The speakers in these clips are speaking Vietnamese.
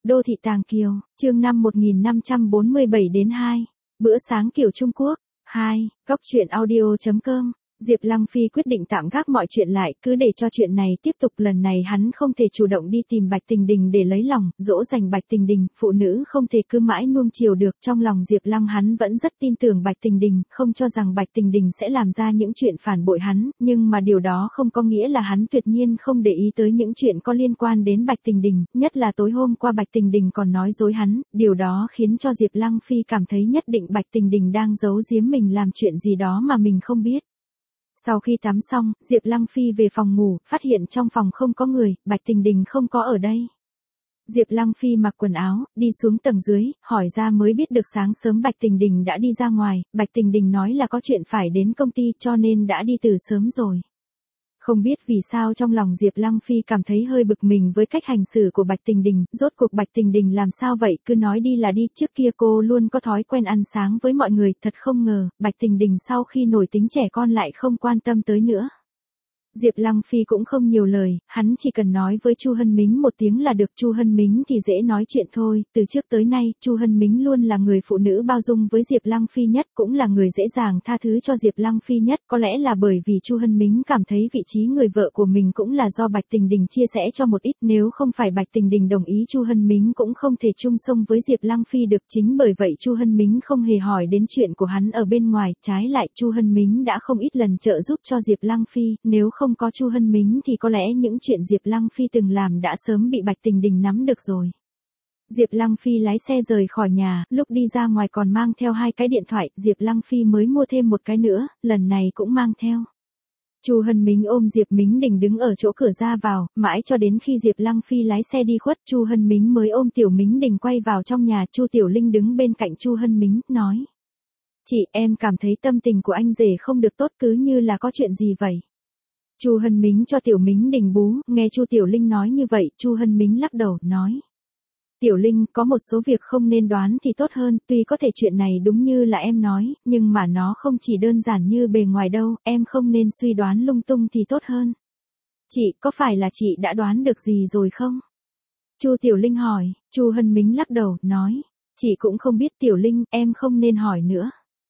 Đô thị Tàng Kiều, chương 5 1547 đến 2. Bữa sáng kiểu Trung Quốc. 2. Góc truyện audio.com. Diệp Lăng Phi quyết định tạm gác mọi chuyện lại, cứ để cho chuyện này tiếp tục. Lần này hắn không thể chủ động đi tìm Bạch Tình Đình để lấy lòng, dỗ dành Bạch Tình Đình, phụ nữ không thể cứ mãi nuông chiều được. Trong lòng Diệp Lăng hắn vẫn rất tin tưởng Bạch Tình Đình, không cho rằng Bạch Tình Đình sẽ làm ra những chuyện phản bội hắn, nhưng mà điều đó không có nghĩa là hắn tuyệt nhiên không để ý tới những chuyện có liên quan đến Bạch Tình Đình, nhất là tối hôm qua Bạch Tình Đình còn nói dối hắn, điều đó khiến cho Diệp Lăng Phi cảm thấy nhất định Bạch Tình Đình đang giấu giếm mình làm chuyện gì đó mà mình không biết. Sau khi tắm xong, Diệp Lăng Phi về phòng ngủ, phát hiện trong phòng không có người, Bạch Tình Đình không có ở đây. Diệp Lăng Phi mặc quần áo, đi xuống tầng dưới, hỏi ra mới biết được sáng sớm Bạch Tình Đình đã đi ra ngoài, Bạch Tình Đình nói là có chuyện phải đến công ty cho nên đã đi từ sớm rồi. Không biết vì sao trong lòng Diệp Lăng Phi cảm thấy hơi bực mình với cách hành xử của Bạch Tình Đình, rốt cuộc Bạch Tình Đình làm sao vậy, cứ nói đi là đi, trước kia cô luôn có thói quen ăn sáng với mọi người, thật không ngờ, Bạch Tình Đình sau khi nổi tính trẻ con lại không quan tâm tới nữa. Diệp Lăng Phi cũng không nhiều lời, hắn chỉ cần nói với Chu Hân Mính một tiếng là được. Chu Hân Mính thì dễ nói chuyện thôi, từ trước tới nay, Chu Hân Mính luôn là người phụ nữ bao dung với Diệp Lăng Phi nhất, cũng là người dễ dàng tha thứ cho Diệp Lăng Phi nhất, có lẽ là bởi vì Chu Hân Mính cảm thấy vị trí người vợ của mình cũng là do Bạch Tình Đình chia sẻ cho một ít, nếu không phải Bạch Tình Đình đồng ý Chu Hân Mính cũng không thể chung sống với Diệp Lăng Phi được, chính bởi vậy Chu Hân Mính không hề hỏi đến chuyện của hắn ở bên ngoài, trái lại Chu Hân Mính đã không ít lần trợ giúp cho Diệp Lăng Phi, nếu không có Chu Hân Mính thì có lẽ những chuyện Diệp Lăng Phi từng làm đã sớm bị Bạch Tình Đình nắm được rồi. Diệp Lăng Phi lái xe rời khỏi nhà, lúc đi ra ngoài còn mang theo 2 cái điện thoại, Diệp Lăng Phi mới mua thêm một cái nữa, lần này cũng mang theo. Chu Hân Mính ôm Diệp Mính Đình đứng ở chỗ cửa ra vào, mãi cho đến khi Diệp Lăng Phi lái xe đi khuất, Chu Hân Mính mới ôm Tiểu Mính Đình quay vào trong nhà. Chu Tiểu Linh đứng bên cạnh Chu Hân Mính, nói: "Chị, em cảm thấy tâm tình của anh rể không được tốt, cứ như là có chuyện gì vậy?" Chu Hân Mính cho Tiểu Mính Đình bú, nghe Chu Tiểu Linh nói như vậy, Chu Hân Mính lắc đầu, nói: "Tiểu Linh, có một số việc không nên đoán thì tốt hơn, tuy có thể chuyện này đúng như là em nói, nhưng mà nó không chỉ đơn giản như bề ngoài đâu, em không nên suy đoán lung tung thì tốt hơn." "Chị, có phải là chị đã đoán được gì rồi không?" Chu Tiểu Linh hỏi. Chu Hân Mính lắc đầu, nói: "Chị cũng không biết Tiểu Linh, em không nên hỏi nữa."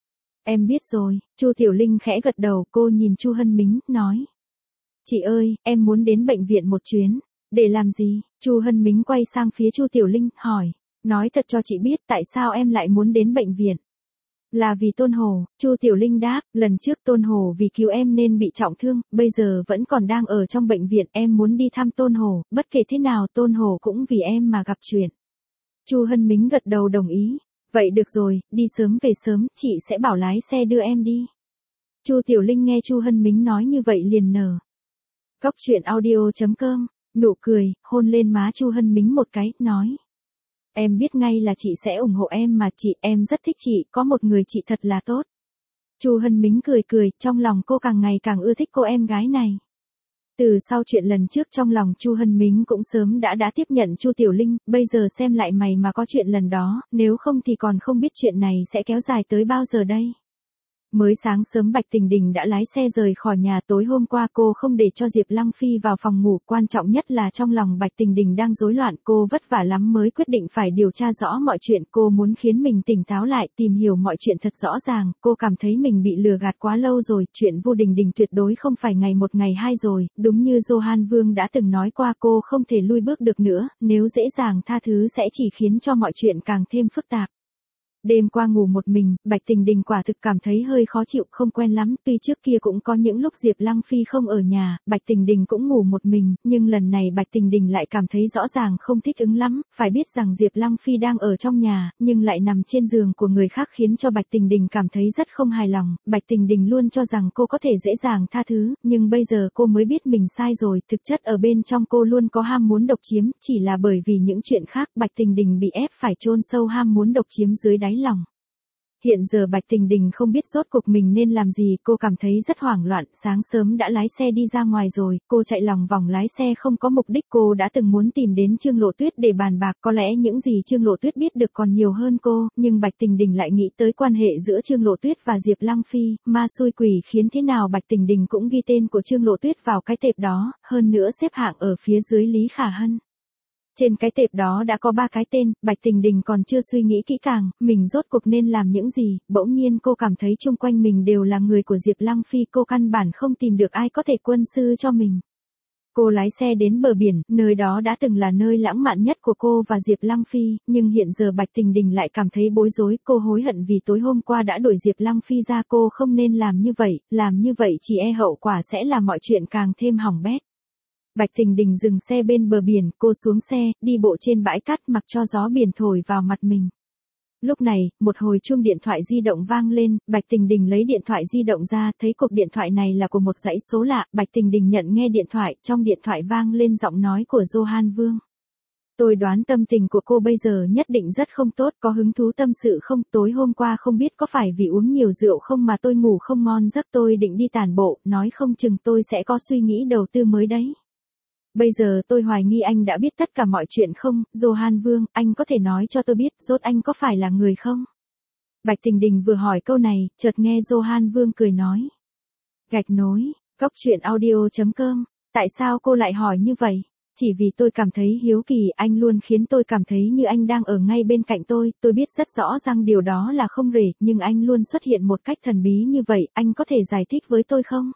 "Em biết rồi." Chu Tiểu Linh khẽ gật đầu, cô nhìn Chu Hân Mính, nói: "Chị ơi, em muốn đến bệnh viện một chuyến." "Để làm gì?" Chu Hân Mính quay sang phía Chu Tiểu Linh, hỏi: "Nói thật cho chị biết, tại sao em lại muốn đến bệnh viện?" "Là vì Tôn Hồ." Chu Tiểu Linh đáp: "Lần trước Tôn Hồ vì cứu em nên bị trọng thương, bây giờ vẫn còn đang ở trong bệnh viện, em muốn đi thăm Tôn Hồ, bất kể thế nào Tôn Hồ cũng vì em mà gặp chuyện." Chu Hân Mính gật đầu đồng ý. "Vậy được rồi, đi sớm về sớm, chị sẽ bảo lái xe đưa em đi." Chu Tiểu Linh nghe Chu Hân Mính nói như vậy liền nở. Góc truyện audio.com, nụ cười, hôn lên má Chu Hân Mính một cái, nói: "Em biết ngay là chị sẽ ủng hộ em mà chị, em rất thích chị, có một người chị thật là tốt." Chu Hân Mính cười cười, trong lòng cô càng ngày càng ưa thích cô em gái này. Từ sau chuyện lần trước trong lòng Chu Hân Mính cũng sớm đã tiếp nhận Chu Tiểu Linh, bây giờ xem lại mày mà có chuyện lần đó, nếu không thì còn không biết chuyện này sẽ kéo dài tới bao giờ đây. Mới sáng sớm Bạch Tình Đình đã lái xe rời khỏi nhà, tối hôm qua cô không để cho Diệp Lăng Phi vào phòng ngủ, quan trọng nhất là trong lòng Bạch Tình Đình đang rối loạn, cô vất vả lắm mới quyết định phải điều tra rõ mọi chuyện, cô muốn khiến mình tỉnh táo lại, tìm hiểu mọi chuyện thật rõ ràng, cô cảm thấy mình bị lừa gạt quá lâu rồi, chuyện Vu Đình Đình tuyệt đối không phải ngày một ngày hai rồi, đúng như Johan Vương đã từng nói qua, cô không thể lui bước được nữa, nếu dễ dàng tha thứ sẽ chỉ khiến cho mọi chuyện càng thêm phức tạp. Đêm qua ngủ một mình, Bạch Tình Đình quả thực cảm thấy hơi khó chịu, không quen lắm, tuy trước kia cũng có những lúc Diệp Lăng Phi không ở nhà, Bạch Tình Đình cũng ngủ một mình, nhưng lần này Bạch Tình Đình lại cảm thấy rõ ràng không thích ứng lắm, phải biết rằng Diệp Lăng Phi đang ở trong nhà, nhưng lại nằm trên giường của người khác khiến cho Bạch Tình Đình cảm thấy rất không hài lòng, Bạch Tình Đình luôn cho rằng cô có thể dễ dàng tha thứ, nhưng bây giờ cô mới biết mình sai rồi, thực chất ở bên trong cô luôn có ham muốn độc chiếm, chỉ là bởi vì những chuyện khác Bạch Tình Đình bị ép phải chôn sâu ham muốn độc chiếm dưới đáy lòng. Hiện giờ Bạch Tình Đình không biết rốt cuộc mình nên làm gì, cô cảm thấy rất hoảng loạn, sáng sớm đã lái xe đi ra ngoài rồi, cô chạy lòng vòng lái xe không có mục đích, cô đã từng muốn tìm đến Trương Lộ Tuyết để bàn bạc, có lẽ những gì Trương Lộ Tuyết biết được còn nhiều hơn cô, nhưng Bạch Tình Đình lại nghĩ tới quan hệ giữa Trương Lộ Tuyết và Diệp Lăng Phi, ma xui quỷ khiến thế nào Bạch Tình Đình cũng ghi tên của Trương Lộ Tuyết vào cái tệp đó, hơn nữa xếp hạng ở phía dưới Lý Khả Hân. Trên cái tệp đó đã có 3 cái tên, Bạch Tình Đình còn chưa suy nghĩ kỹ càng, mình rốt cuộc nên làm những gì, bỗng nhiên cô cảm thấy chung quanh mình đều là người của Diệp Lăng Phi, cô căn bản không tìm được ai có thể quân sư cho mình. Cô lái xe đến bờ biển, nơi đó đã từng là nơi lãng mạn nhất của cô và Diệp Lăng Phi, nhưng hiện giờ Bạch Tình Đình lại cảm thấy bối rối, cô hối hận vì tối hôm qua đã đuổi Diệp Lăng Phi ra, cô không nên làm như vậy chỉ e hậu quả sẽ làm mọi chuyện càng thêm hỏng bét. Bạch Tình Đình dừng xe bên bờ biển, cô xuống xe, đi bộ trên bãi cát mặc cho gió biển thổi vào mặt mình. Lúc này, một hồi chuông điện thoại di động vang lên, Bạch Tình Đình lấy điện thoại di động ra, thấy cuộc điện thoại này là của một dãy số lạ, Bạch Tình Đình nhận nghe điện thoại, trong điện thoại vang lên giọng nói của Johan Vương. Tôi đoán tâm tình của cô bây giờ nhất định rất không tốt, có hứng thú tâm sự không, tối hôm qua không biết có phải vì uống nhiều rượu không mà tôi ngủ không ngon giấc, tôi định đi tản bộ, nói không chừng tôi sẽ có suy nghĩ đầu tư mới đấy. Bây giờ tôi hoài nghi anh đã biết tất cả mọi chuyện không, Johan Vương, anh có thể nói cho tôi biết, rốt anh có phải là người không? Bạch Tình Đình vừa hỏi câu này, chợt nghe Johan Vương cười nói. Gạch nối, goctruyện.audio.com, tại sao cô lại hỏi như vậy? Chỉ vì tôi cảm thấy hiếu kỳ, anh luôn khiến tôi cảm thấy như anh đang ở ngay bên cạnh tôi biết rất rõ rằng điều đó là không rể, nhưng anh luôn xuất hiện một cách thần bí như vậy, anh có thể giải thích với tôi không?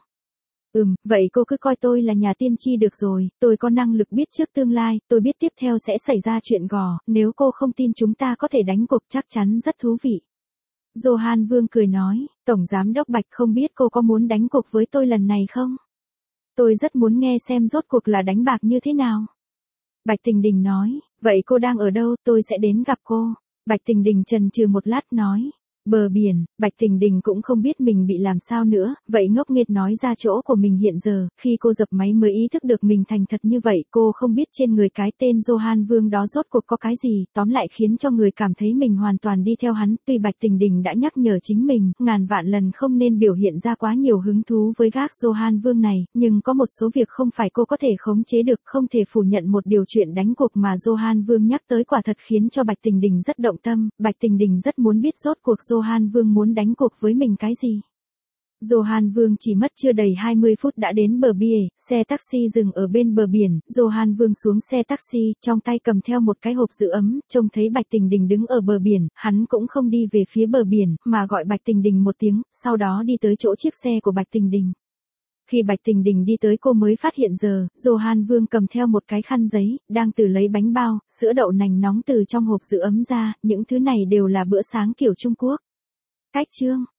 Vậy cô cứ coi tôi là nhà tiên tri được rồi, tôi có năng lực biết trước tương lai, tôi biết tiếp theo sẽ xảy ra chuyện gò, nếu cô không tin chúng ta có thể đánh cuộc, chắc chắn rất thú vị. Johan Vương cười nói, Tổng Giám đốc Bạch, không biết cô có muốn đánh cuộc với tôi lần này không? Tôi rất muốn nghe xem rốt cuộc là đánh bạc như thế nào. Bạch Tình Đình nói, vậy cô đang ở đâu, tôi sẽ đến gặp cô. Bạch Tình Đình chần chừ một lát nói. Bờ biển, Bạch Tình Đình cũng không biết mình bị làm sao nữa, vậy ngốc nghếch nói ra chỗ của mình hiện giờ, khi cô dập máy mới ý thức được mình thành thật như vậy, cô không biết trên người cái tên Johan Vương đó rốt cuộc có cái gì, tóm lại khiến cho người cảm thấy mình hoàn toàn đi theo hắn, tuy Bạch Tình Đình đã nhắc nhở chính mình, ngàn vạn lần không nên biểu hiện ra quá nhiều hứng thú với gác Johan Vương này, nhưng có một số việc không phải cô có thể khống chế được, không thể phủ nhận một điều chuyện đánh cuộc mà Johan Vương nhắc tới quả thật khiến cho Bạch Tình Đình rất động tâm, Bạch Tình Đình rất muốn biết rốt cuộc Johan Vương muốn đánh cuộc với mình cái gì. Johan Vương chỉ mất chưa đầy 20 phút đã đến bờ bia, xe taxi dừng ở bên bờ biển, Johan Vương xuống xe taxi, trong tay cầm theo một cái hộp giữ ấm, trông thấy Bạch Tình Đình đứng ở bờ biển, hắn cũng không đi về phía bờ biển, mà gọi Bạch Tình Đình một tiếng, sau đó đi tới chỗ chiếc xe của Bạch Tình Đình. Khi Bạch Tình Đình đi tới cô mới phát hiện giờ, Johan Vương cầm theo một cái khăn giấy, đang từ lấy bánh bao, sữa đậu nành nóng từ trong hộp giữ ấm ra, những thứ này đều là bữa sáng kiểu Trung Quốc. Cách chương